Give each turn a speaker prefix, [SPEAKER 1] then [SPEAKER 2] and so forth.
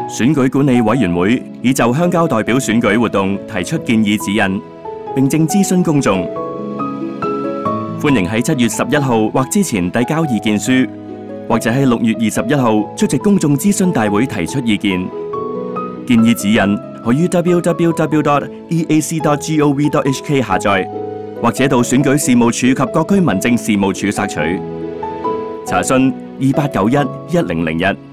[SPEAKER 1] 選舉管理委員會已就鄉郊代表選舉活動提出建議指引，並正諮詢公眾。歡迎喺7月11號或之前遞交意見書，或者喺6月21號出席公眾諮詢大會提出意見。建議指引可於 www.eac.gov.hk 下載，或者到選舉事務處及各區民政事務處索取。查詢28911001。